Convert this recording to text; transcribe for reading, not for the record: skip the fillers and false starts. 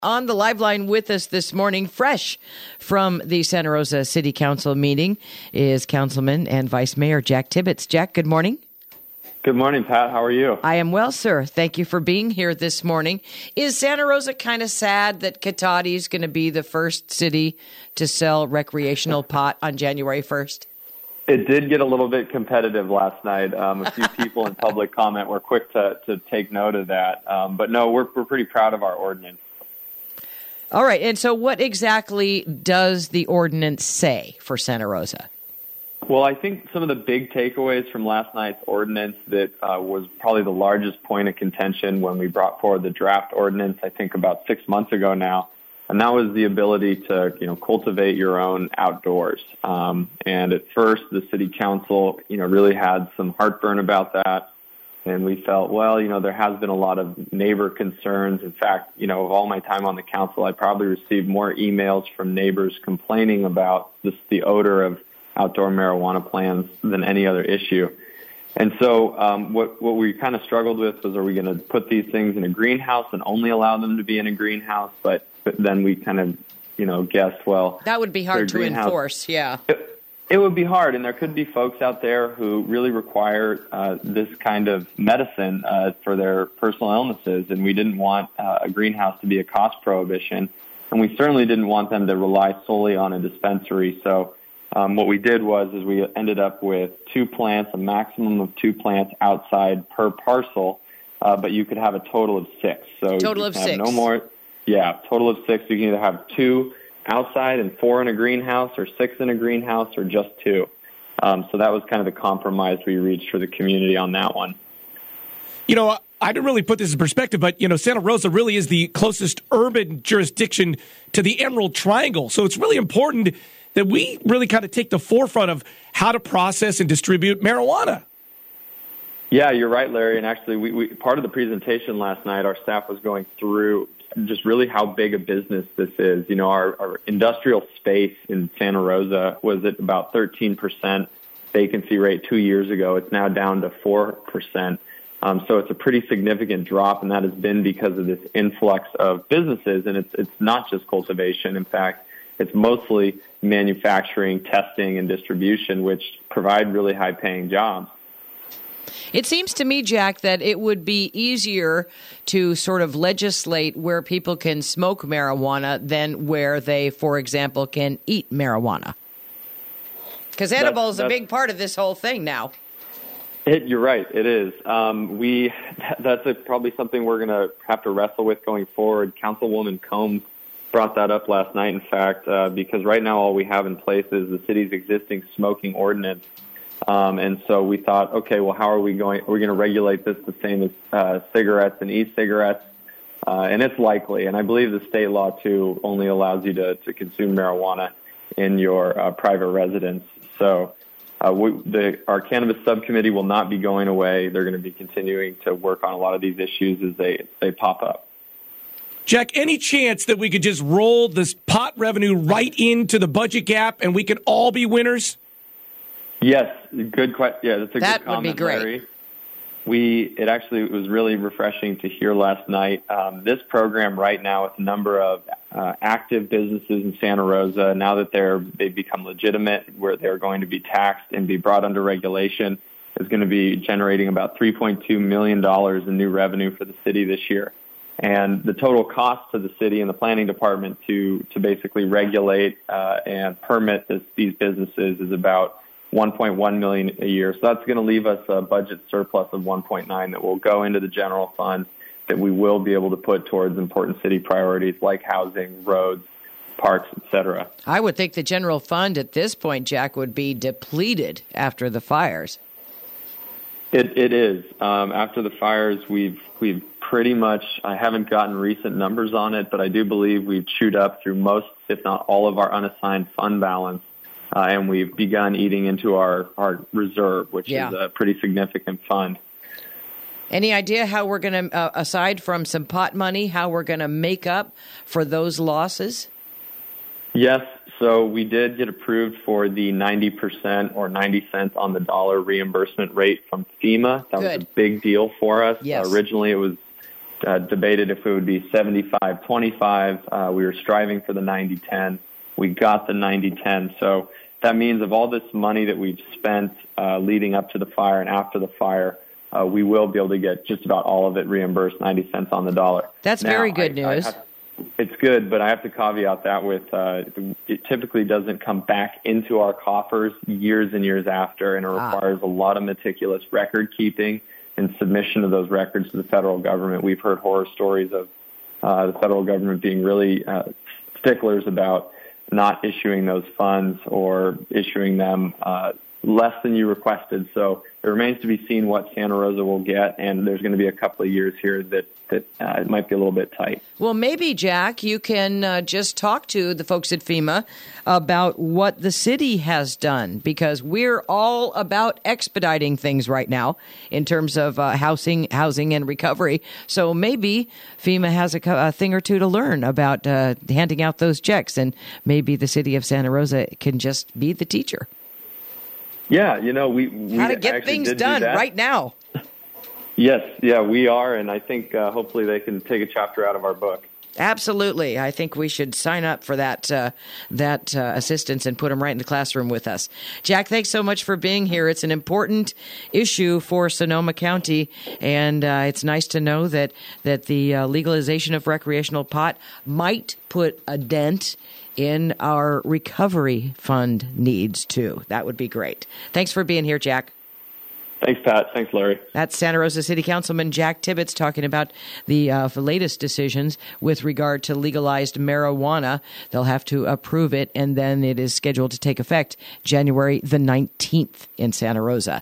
On the live line with us this morning, fresh from the Santa Rosa City Council meeting, is Councilman and Vice Mayor Jack Tibbetts. Jack, good morning. Good morning, Pat. How are you? I am well, sir. Thank you for being here this morning. Is Santa Rosa kind of sad that Cotati is going to be the first city to sell recreational pot on January 1st? It did get a little bit competitive last night. A few people in public comment were quick to take note of that. But no, we're pretty proud of our ordinance. All right. And so what exactly does the ordinance say for Santa Rosa? Well, I think some of the big takeaways from last night's ordinance that was probably the largest point of contention when we brought forward the draft ordinance, I think about 6 months ago now, and that was the ability to, cultivate your own outdoors. And at first, the city council, really had some heartburn about that. And we felt, well, there has been a lot of neighbor concerns. In fact, of all my time on the council, I probably received more emails from neighbors complaining about the odor of outdoor marijuana plants than any other issue. And so what we kind of struggled with was, are we going to put these things in a greenhouse and only allow them to be in a greenhouse? But then we kind of, guessed, well, that would be hard to enforce, yeah. It would be hard, and there could be folks out there who really require this kind of medicine for their personal illnesses, and we didn't want a greenhouse to be a cost prohibition, and we certainly didn't want them to rely solely on a dispensary. So what we did was we ended up with 2 plants, a maximum of 2 plants outside per parcel, but you could have a total of 6. So total of 6. No more. Yeah, total of 6. You can either have 2 outside and 4 in a greenhouse, or 6 in a greenhouse, or just 2. So that was kind of the compromise we reached for the community on that one. I didn't really put this in perspective, but, Santa Rosa really is the closest urban jurisdiction to the Emerald Triangle. So it's really important that we really kind of take the forefront of how to process and distribute marijuana. Yeah, you're right, Larry. And actually, we part of the presentation last night, our staff was going through just really how big a business this is. Our industrial space in Santa Rosa was at about 13% vacancy rate 2 years ago. It's now down to 4%. So it's a pretty significant drop, and that has been because of this influx of businesses. And it's not just cultivation. In fact, it's mostly manufacturing, testing, and distribution, which provide really high-paying jobs. It seems to me, Jack, that it would be easier to sort of legislate where people can smoke marijuana than where they, for example, can eat marijuana. Because edible is a big part of this whole thing now. You're right. It is. That's probably something we're going to have to wrestle with going forward. Councilwoman Combs brought that up last night, in fact, because right now all we have in place is the city's existing smoking ordinance. And so we thought, okay, well, how are we going to regulate this the same as cigarettes and e-cigarettes? And it's likely, and I believe the state law, too, only allows you to consume marijuana in your private residence. So our cannabis subcommittee will not be going away. They're going to be continuing to work on a lot of these issues as they pop up. Jack, any chance that we could just roll this pot revenue right into the budget gap and we could all be winners? Yes, good question. Yeah, that's a good comment, would be great. Larry. It was really refreshing to hear last night. This program right now, with a number of active businesses in Santa Rosa, now that they've become legitimate, where they're going to be taxed and be brought under regulation, is going to be generating about $3.2 million in new revenue for the city this year. And the total cost to the city and the planning department to basically regulate and permit these businesses is about $1.1 million a year. So that's going to leave us a budget surplus of $1.9 that will go into the general fund that we will be able to put towards important city priorities like housing, roads, parks, etc. I would think the general fund at this point, Jack, would be depleted after the fires. It is. After the fires, we've pretty much, I haven't gotten recent numbers on it, but I do believe we've chewed up through most, if not all, of our unassigned fund balance. And we've begun eating into our reserve, which is a pretty significant fund. Any idea how we're going to, aside from some pot money, how we're going to make up for those losses? Yes. So we did get approved for the 90% or 90 cents on the dollar reimbursement rate from FEMA. That was a big deal for us. Yes. Originally, it was debated if it would be 75-25. We were striving for the 90-10. We got the 90-10. So that means of all this money that we've spent leading up to the fire and after the fire, we will be able to get just about all of it reimbursed, 90 cents on the dollar. That's very good news. It's good, but I have to caveat that with it typically doesn't come back into our coffers years and years after, and it requires a lot of meticulous record keeping and submission of those records to the federal government. We've heard horror stories of the federal government being really sticklers about not issuing those funds or issuing them less than you requested. So it remains to be seen what Santa Rosa will get, and there's going to be a couple of years here that it might be a little bit tight. Well, maybe, Jack, you can just talk to the folks at FEMA about what the city has done, because we're all about expediting things right now in terms of housing and recovery. So maybe FEMA has a thing or two to learn about handing out those checks, and maybe the city of Santa Rosa can just be the teacher. Yeah, we how to get things done right now. Yes, yeah, we are, and I think hopefully they can take a chapter out of our book. Absolutely. I think we should sign up for that assistance and put them right in the classroom with us. Jack, thanks so much for being here. It's an important issue for Sonoma County, and it's nice to know that the legalization of recreational pot might put a dent in our recovery fund needs, too. That would be great. Thanks for being here, Jack. Thanks, Pat. Thanks, Larry. That's Santa Rosa City Councilman Jack Tibbetts talking about the latest decisions with regard to legalized marijuana. They'll have to approve it, and then it is scheduled to take effect January the 19th in Santa Rosa.